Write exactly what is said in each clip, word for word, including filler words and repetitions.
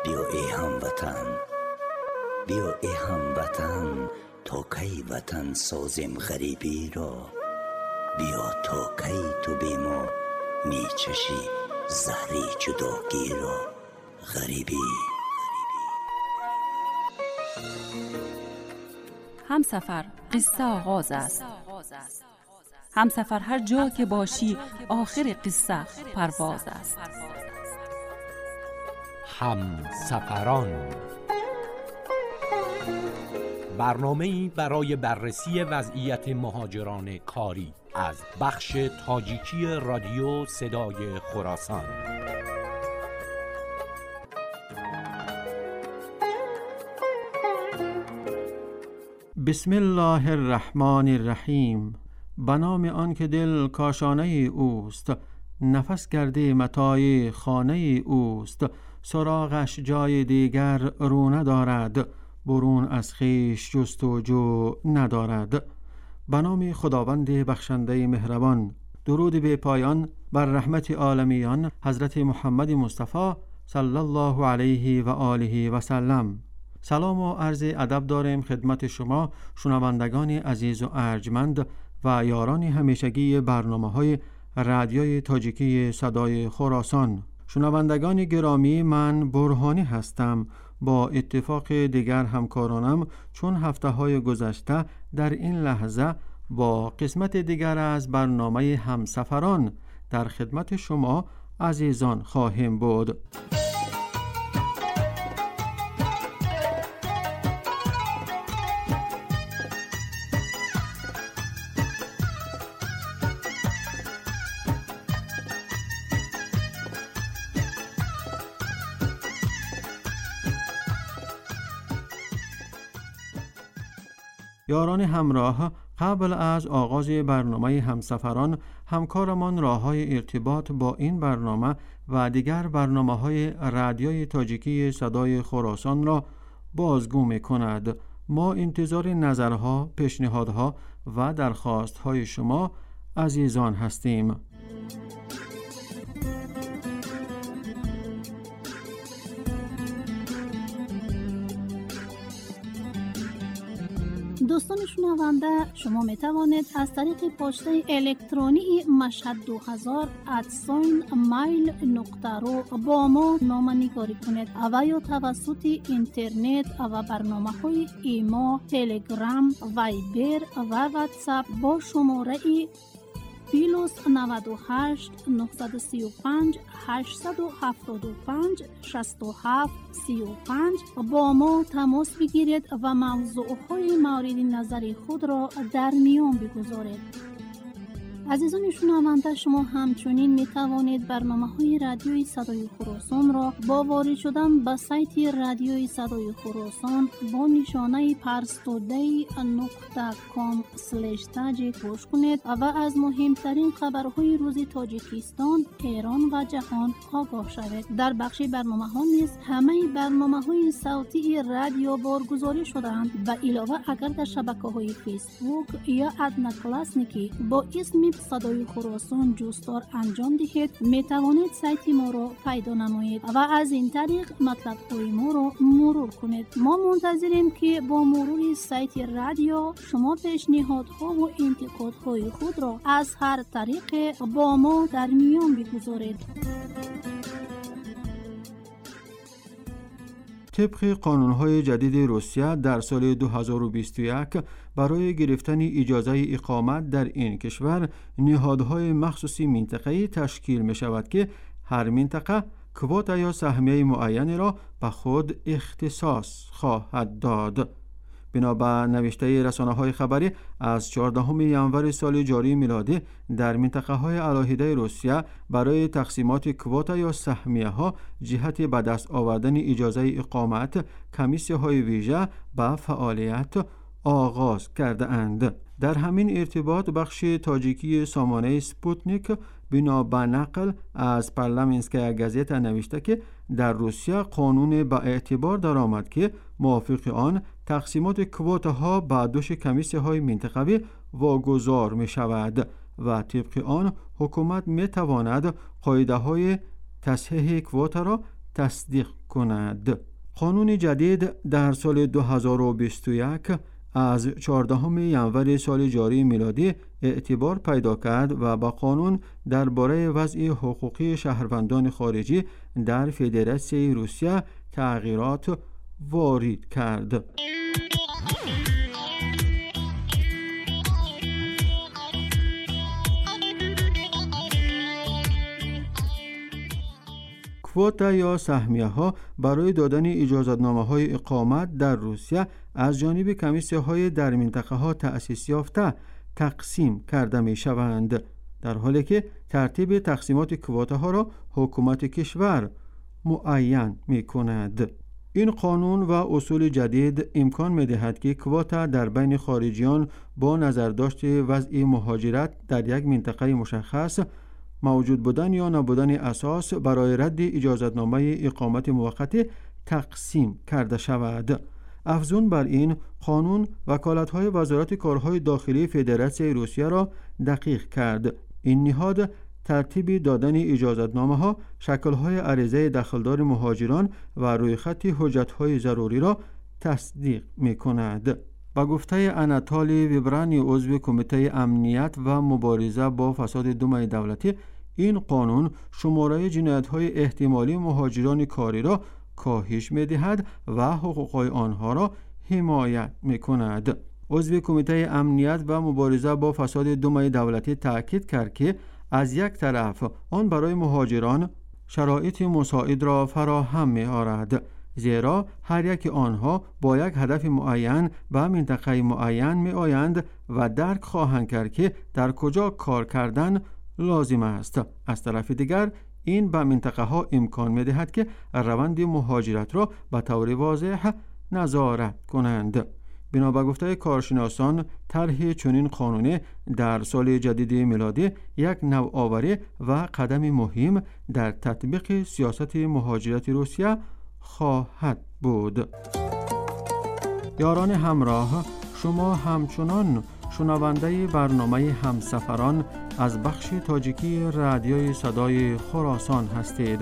بیا ای هموطن، بیا ای هموطن، تا کی وطن سازیم غریبی را. بیا تا کی تو بی ما می چشی زهری جداگی را. غریبی همسفر قصه آغاز است. همسفر هر جا که باشی آخر قصه پرواز است. همسفران، برنامه‌ای برای بررسی وضعیت مهاجران کاری از بخش تاجیکی رادیو صدای خراسان. بسم الله الرحمن الرحیم. به نام آن که دل کاشانه اوست، نفس کرده متاع خانه اوست. سراغش جای دیگر رو ندارد، برون از خویش جستجو ندارد. به نام خداوند بخشنده مهربان. درود به پایان بر رحمت عالمیان حضرت محمد مصطفی صلی الله علیه و آله و سلم. سلام و عرض ادب داریم خدمت شما شنوندگان عزیز و ارجمند و یاران همیشگی برنامه‌های رادیوی تاجیکی صدای خراسان. شنوندگان گرامی، من برهانی هستم. با اتفاق دیگر همکارانم چون هفته‌های گذشته در این لحظه با قسمت دیگر از برنامه همسفران در خدمت شما عزیزان خواهیم بود. یاران همراه، قبل از آغاز برنامه همسفران همکارمان راه‌های ارتباط با این برنامه و دیگر برنامه‌های رادیوی تاجیکی صدای خراسان را بازگو می‌کند. ما انتظار نظرها، پیشنهادها و درخواست‌های شما عزیزان هستیم. دوستان شنونده، شما می توانید از طریق پسته الکترونی مشهد دو هزار ات مایل نقطه رو با ما نامه‌نگاری کنید و یا توسط اینترنت و برنامه‌های ایما، تلگرام، وایبر و واتساپ با شماره پلاس نود و هشت نهصد و سی و پنج هشتصد و هفتاد و پنج شصت و هفت سی و پنج با ما تماس بگیرید و موضوعهای مورد نظر خود را در میان بگذارید. عزیزان شنونده، شما همچنین می توانید برنامه‌های رادیوی صدای خراسان را با وارد شدن به سایت رادیوی صدای خراسان با نشانه پرستودی نقطه کام اسلش تاجیک گوش کنید و از مهمترین خبرهای روز تاجیکستان، ایران و جهان آگاه شوید. در بخش برنامه‌ها نیز همه برنامه‌های صوتی رادیو بارگذاری شده‌اند و علاوه اگر در شبکه‌های فیسبوک یا ادنا کلاسنیکی با اسم صدای خراسان جستار انجام دهید، می توانید سایت ما را پیدا نمایید و از این طریق مطلب‌های ما را مرور کنید. ما منتظریم که با مرور سایت رادیو شما پیشنهادها و انتقادهای خود را از هر طریق با ما در میان بگذارید. طبق قانون‌های جدید روسیه در سال دو هزار و بیست و یک برای گرفتن اجازه اقامت در این کشور نهادهای مخصوصی منطقه‌ای تشکیل می‌شود که هر منطقه کواتا یا سهمیه معینی را به خود اختصاص خواهد داد. بنابر نوشته رسانه‌های خبری از چهاردهم ژانویه سال جاری میلادی در منطقه‌های علاهده روسیه برای تقسیمات کواتا یا سهمیه‌ها جهت به دست آوردن اجازه اقامت کمیسی‌های ویژه به فعالیت آغاز کرده اند. در همین ارتباط بخش تاجیکی سامانه سپوتنیک بنا به نقل از پارلمانسکایا گازتا نوشته که در روسیه قانون با اعتبار درآمد که موافق آن تقسیمات کوتاها به دوش کمیسی‌های منطقوی واگذار می شود و طبق آن حکومت می تواند قاعده‌های تصحیح کوتا را تصدیق کند. قانون جدید در سال دو هزار و بیست و یک از چهاردهم ژانویه سال جاری میلادی اعتبار پیدا کرد و با قانون درباره وضع حقوقی شهروندان خارجی در فدراسیون روسیه تغییرات وارد کرد. کوتا یا سهمیه ها برای دادن اجازتنامه های اقامت در روسیه از جانب کمیسیون های در منطقه ها تأسیس یافته تقسیم کرده می شوند، در حالی که ترتیب تقسیمات کوتا ها را حکومت کشور معین می کند. این قانون و اصول جدید امکان می دهد که کوتا در بین خارجیان با نظرداشت وضع مهاجرت در یک منطقه مشخص موجود بودن یا نبودن اساس برای رد اجازتنامه اقامت موقت تقسیم کرده شود. افزون بر این، قانون وکالت‌های وزارت کارهای داخلی فدراسیون روسیه را دقیق کرد. این نهاد ترتیب دادن اجازتنامه ها، شکل‌های عریضه دخلدار مهاجران و روی خط حجت‌های ضروری را تصدیق می‌کند. با گفته اناتولی ویبرانی عضو کمیته امنیت و مبارزه با فساد دومای دولتی، این قانون شماره جنایت‌های احتمالی مهاجران کاری را کاهش می‌دهد و حقوق‌های آنها را حمایت می‌کند. عضو کمیته امنیت و مبارزه با فساد دومای دولتی تاکید کرد که از یک طرف آن برای مهاجران شرایط مساعد را فراهم می‌آورد، زیرا هر یک آنها با یک هدف معین به منطقه معین می آیند و درک خواهند کرد که در کجا کار کردن لازم است. از طرف دیگر این به منطقه ها امکان می دهد که روند مهاجرت را به طور واضح نظارت کنند. بنا به گفته کارشناسان، طرح چنین قانونی در سال جدید میلادی یک نوآوری و قدم مهم در تطبیق سیاست مهاجرت روسیه خواهد بود. یاران همراه، شما همچنان شنونده برنامه همسفران از بخش تاجیکی رادیوی صدای خراسان هستید.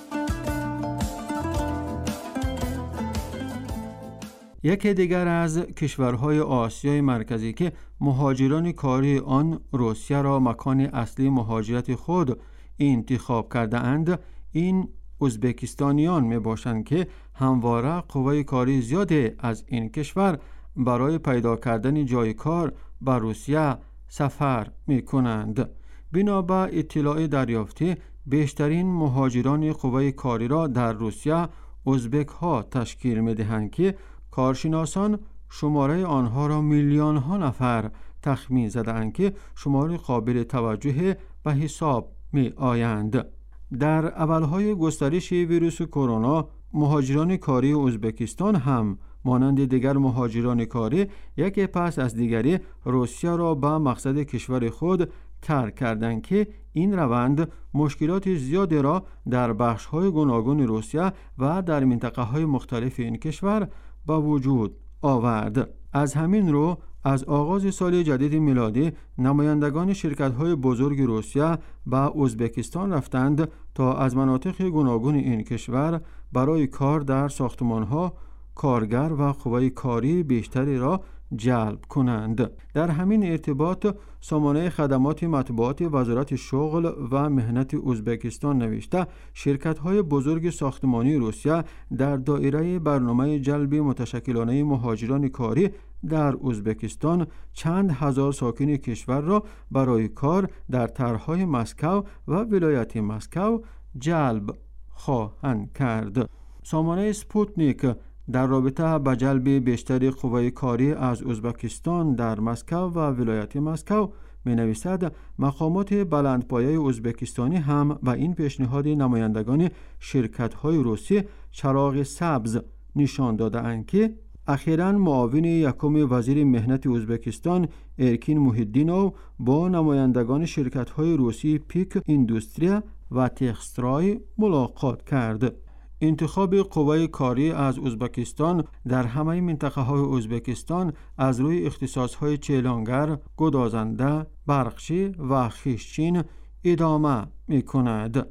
یکی دیگر از کشورهای آسیای مرکزی که مهاجران کاری آن روسیه را مکان اصلی مهاجرت خود انتخاب کرده اند، این ازبکستانیان می باشند که همواره قوه کاری زیادی از این کشور برای پیدا کردن جای کار به روسیه سفر می کنند. بنا به اطلاع دریافتی، بیشترین مهاجران قوه کاری را در روسیه ازبک ها تشکیل می دهند که کارشناسان شماره آنها را میلیون ها نفر تخمین زدند که شماره قابل توجه به حساب می آیند. در اولهای گسترش ویروس کرونا، مهاجران کاری ازبکستان هم مانند دیگر مهاجران کاری یکی پس از دیگری روسیه را به مقصد کشور خود ترک کردند که این روند مشکلات زیادی را در بخش‌های گوناگون روسیه و در منطقه‌های مختلف این کشور به وجود آورد. از همین رو از آغاز سال جدید میلادی نمایندگان شرکت‌های بزرگ روسیه به ازبکستان رفتند تا از مناطق گوناگون این کشور برای کار در ساختمان‌ها کارگر و قوه کاری بیشتری را جلب کنند. در همین ارتباط سامانه خدمات مطبوعات وزارت شغل و مهنت ازبکستان نوشته شرکت‌های بزرگ ساختمانی روسیه در دایره برنامه جلب متشکلانه مهاجران کاری در ازبکستان چند هزار ساکن کشور را برای کار در طرح‌های مسکو و ولایت مسکو جلب خواهند کرد. سامانه سپوتنیک در رابطه با جلب بیشتر قوه کاری از ازبکستان در مسکو و ولایت مسکو می نویسد مقامات بلندپایه ازبکستانی هم به این پیشنهاد نمایندگان شرکت‌های روسی چراغ سبز نشان داده اند که اخیراً معاون یکم وزیر مهنت ازبکستان ارکین محیدینوف با نمایندگان شرکت‌های روسی پیک ایندوستریا و تکسترای ملاقات کرد. انتخاب قوه کاری از ازبکستان در همه منطقه های ازبکستان از روی اختصاص های چیلانگر، گدازنده، برقچی و خیشچین ادامه می کند.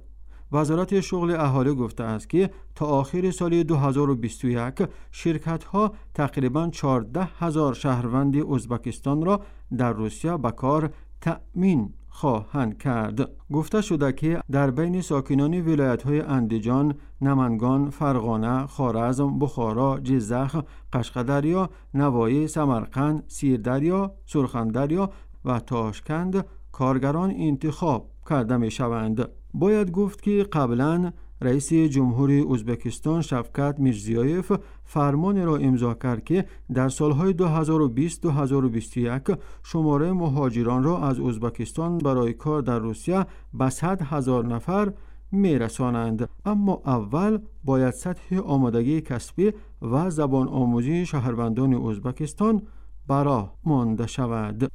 وزارت شغل اهالی گفته است که تا آخر سال دو هزار و بیست و یک شرکت‌ها تقریباً چهارده هزار شهروند ازبکستان را در روسیه به کار تأمین خواهند کرد. گفته شده که در بین ساکنان ولایت‌های اندیجان، نمنگان، فرغانه، خوارزم، بخارا، جزخ، قشقدریا، نواحی سمرقند، سیردریا، سرخندریا و تاشکند کارگران انتخاب کرده می شوند. باید گفت که قبلا رئیس جمهوری ازبکستان شفقت میرزیایف فرمان را امضا کرد که در سالهای دو هزار و بیست تا دو هزار و بیست و یک شماره مهاجران را از ازبکستان برای کار در روسیه به صد هزار نفر میرسانند. اما اول باید سطح آمادگی کسبی و زبان آموزی شهروندان ازبکستان برا مانده شود.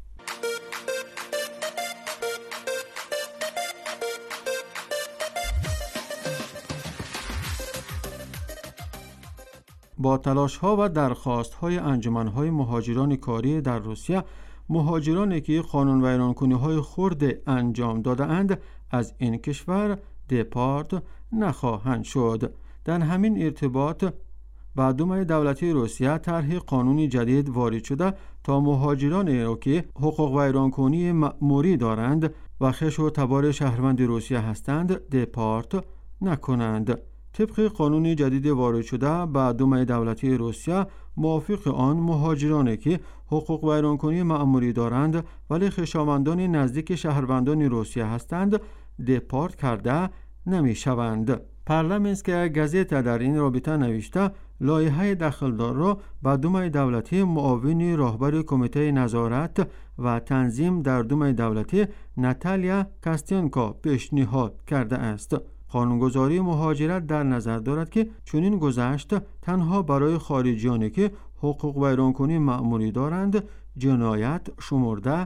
با تلاش‌ها و درخواست‌های انجمن‌های مهاجران کاری در روسیه، مهاجرانی که قانون ویرانکنی‌های خرد انجام داده‌اند از این کشور دپارت نخواهند شد. در همین ارتباط با دومای دولتی روسیه طرح قانونی جدید وارد شده تا مهاجرانی را که حقوق ویرانکنی مأموری دارند و خویش و تبار شهروند روسیه هستند دپارت نکنند. طبق قانون جدید وارد شده به دومای دولتی روسیه، موافق آن مهاجرانی که حقوق ویرانکنی مأموری دارند ولی خویشاوندان نزدیک شهروندان روسیه هستند دپارت کرده نمی شوند. پارلمنسکیا گازتا در این رابطه نوشته لایحه داخلدار را به دومای دولتی معاون راهبر کمیته نظارت و تنظیم در دومای دولتی ناتالیا کاستینکو پیشنهاد کرده است. قانونگذاری مهاجرت در نظر دارد که چنین گذشت تنها برای خارجیانی که حقوق ویرانکنی مأموری دارند جنایت شمرده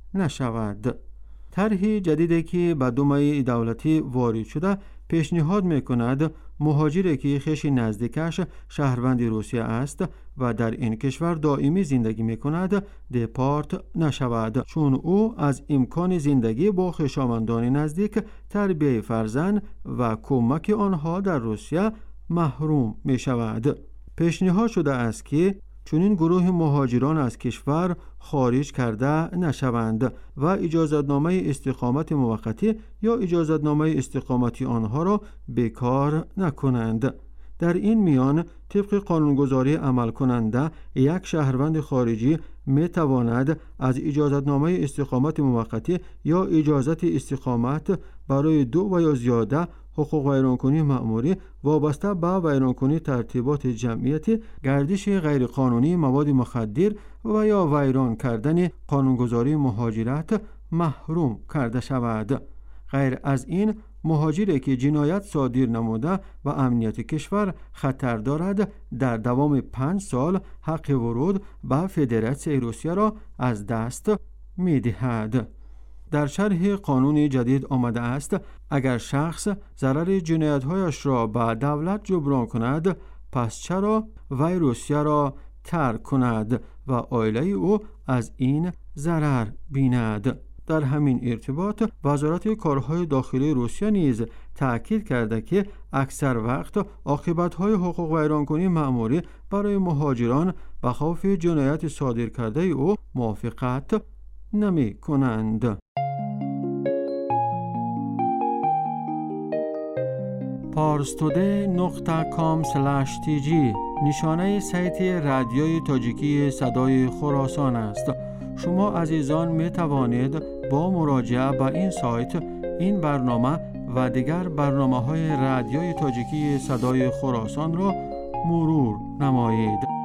نشود. طرح جدیدی که به دومای دولتی وارد شده پیشنهاد می‌کند مهاجری که خویش نزدیکش شهروند روسیه است و در این کشور دائمی زندگی می‌کند دپارت نشود، چون او از امکان زندگی با خویشاوندان نزدیک، تربیت فرزند و کمک آنها در روسیه محروم می‌شود. پیشنهاد شده است که چنین گروه مهاجران از کشور خارج کرده نشوند و اجازتنامه استقامت موقتی یا اجازتنامه استقامتی آنها را بیکار نکنند. در این میان طبق قانونگذاری عمل کننده یک شهروند خارجی می تواند از اجازتنامه استقامت موقتی یا اجازت استقامت برای دو و یا زیاده حقوق ویرانکنی مأموری وابسته به ویرانکنی ترتیبات جمعیتی، گردش غیرقانونی مواد مخدر و یا ویران کردن قانونگذاری مهاجرت محروم کرده شود. غیر از این مهاجری که جنایت صادر نموده و امنیت کشور خطر دارد در دوام پنج سال حق ورود به فدراسیون روسیه را از دست می دهد. در شرح قانون جدید آمده است اگر شخص ضرر جنایت‌هایش را به دولت جبران کند پس چرا وی روسیه را ترک کند و عائله او از این ضرر بیند. در همین ارتباط وزارت کارهای داخلی روسیه نیز تأکید کرده که اکثر وقت عاقبت‌های حقوق ویرانکنی مأموری برای مهاجران به خوف جنایت صادر کرده او موافقت نمی کنند. پارستوده نقطه کام سلش تی جی نشانه سایت رادیوی تاجیکی صدای خراسان است. شما عزیزان می توانید با مراجعه به این سایت این برنامه و دیگر برنامه‌های رادیوی تاجیکی صدای خراسان را مرور نمایید.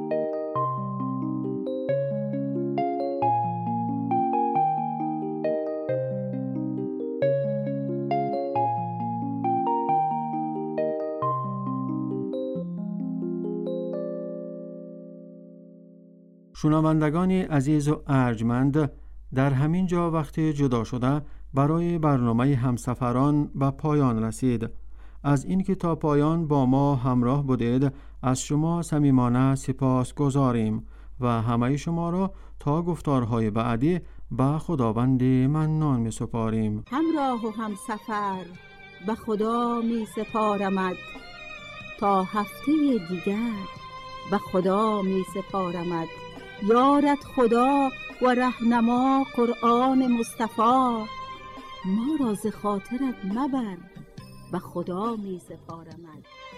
شنوندگان عزیز و ارجمند، در همین جا وقت جدا شده برای برنامه همسفران به پایان رسید. از اینکه تا پایان با ما همراه بودید از شما صمیمانه سپاس گذاریم و همه شما را تا گفتارهای بعدی به خداوند منان می سپاریم. همراه و همسفر به خدا می سپارمد، تا هفته دیگر به خدا می سپارمد. یارت خدا و رهنما قرآن مصطفی، ما را ز خاطرت مبر، به خدا می سپارمد.